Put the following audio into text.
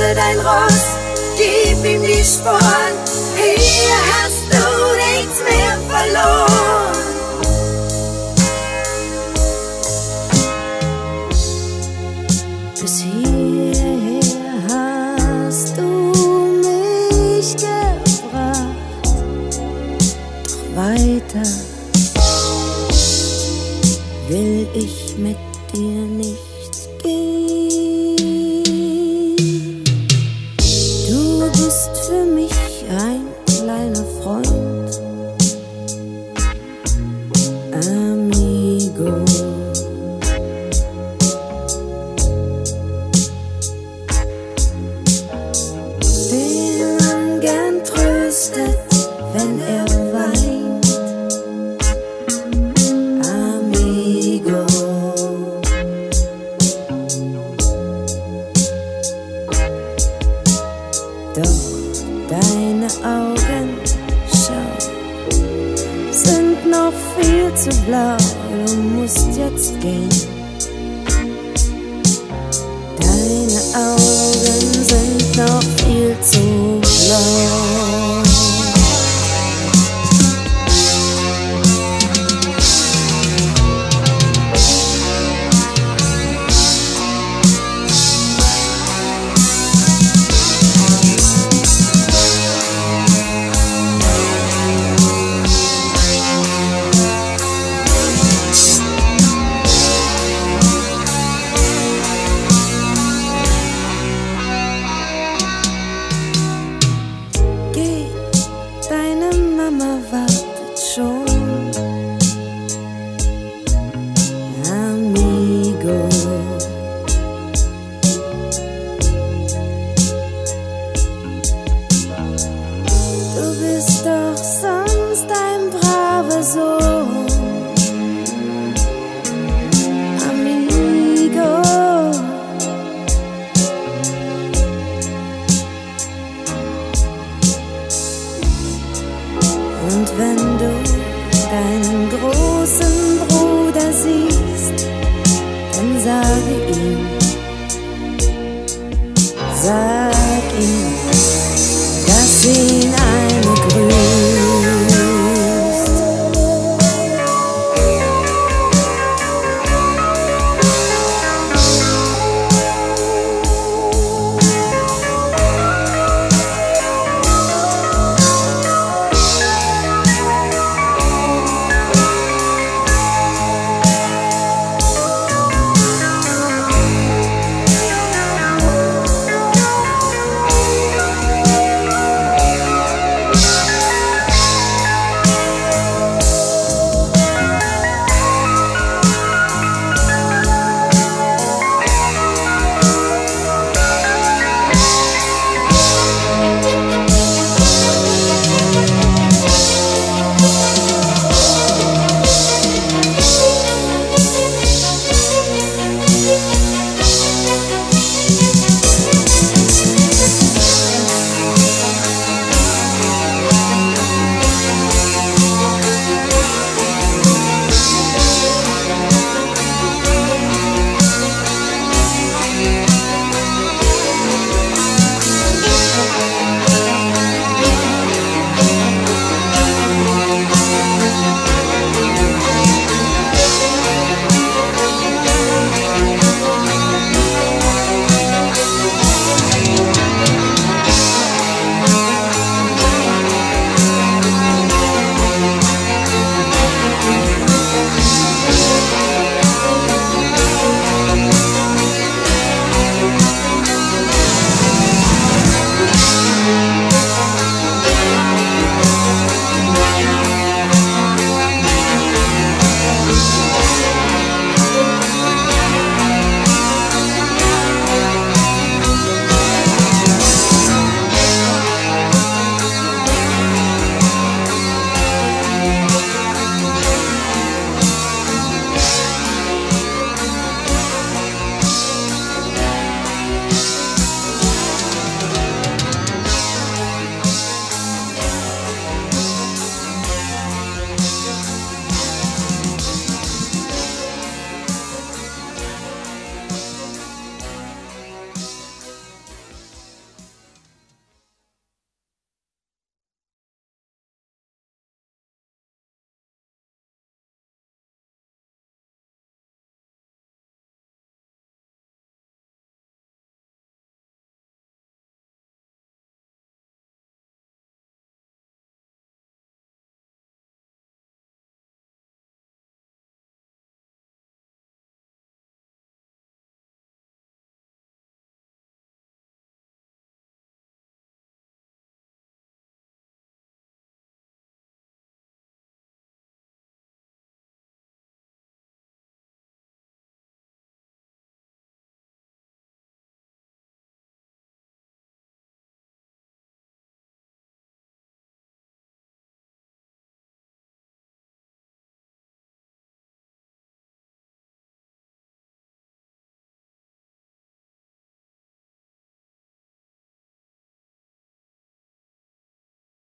Tröste dein Ross, gib ihm die Sporen, hier hast du nichts mehr verloren. Bis hierher hast du mich gebracht, doch weiter will ich mit dir nicht gehen. Du bist für mich ein kleiner Freund, Amigo. Den man gern tröstet, wenn er weint, Amigo. Doch deine Augen, schau, sind noch viel zu blau, du musst jetzt gehen. Deine Augen sind noch viel zu blau. Deine Mama wartet schon, Amigo. Du bist doch sonst ein braver Sohn, Amigo. Und wenn